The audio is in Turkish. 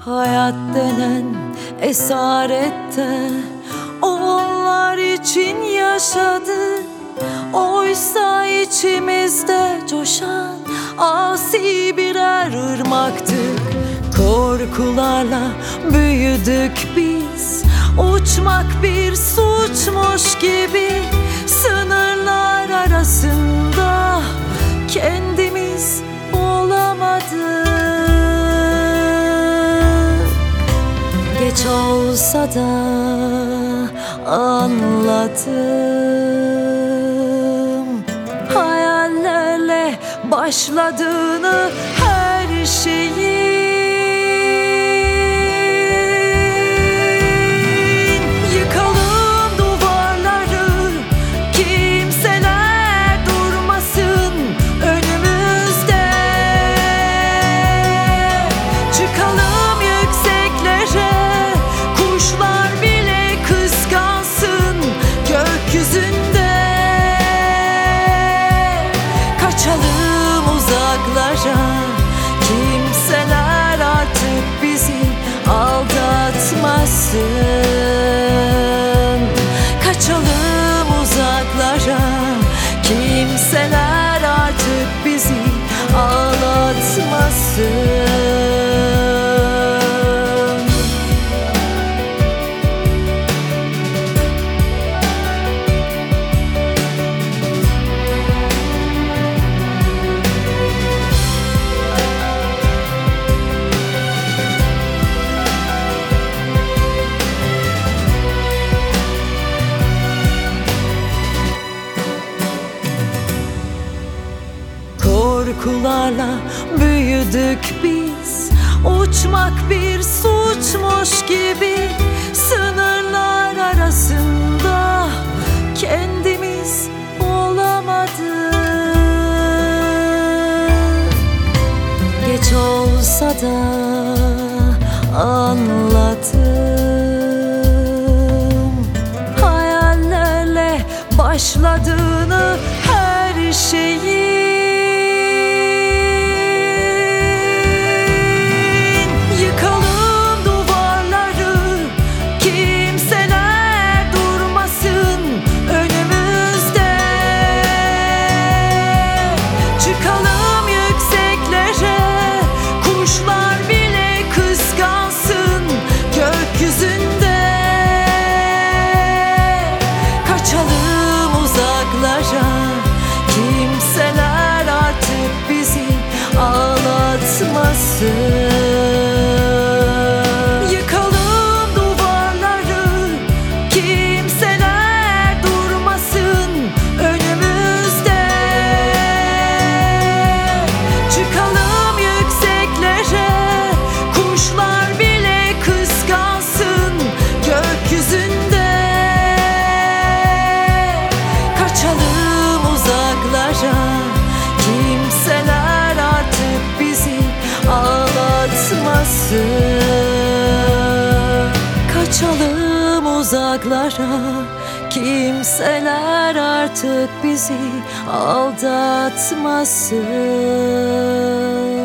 Hayat denen esarette onlar için yaşadık. Oysa içimizde coşan asi birer ırmaktık. Korkularla büyüdük biz, uçmak bir suçmuş gibi. Sınırlar arasında kendimiz olamadık. Geç olsa da anladım hayallerle başladığını her şeyin. Yıkalım duvarları, kimseler durmasın önümüzde. Çıkalım yükseklere, kuşlar bile kıskansın gökyüzünde. Kaçalım uzaklara, kimseler artık bizi aldatmasın. Kaçalım uzaklara, kimseler artık bizi ağlatmasın. Korkularla büyüdük biz, uçmak bir suçmuş gibi. Sınırlar arasında kendimiz olamadık. Geç olsa da anladım hayallerle başladığını her şeyin. Çıkalım yükseklere, kuşlar bile kıskansın gökyüzünde. Kaçalım uzaklara, kimseler artık bizi ağlatmasın. Yıkalım duvarları, kimseler durmasın önümüzde. Çıkalım yükseklere, kuşlar bile kıskansın gökyüzünde. Kaçalım uzaklara, kimseler artık bizi ağlatmasın. Kaçalım uzaklara, kimseler artık bizi aldatmasın.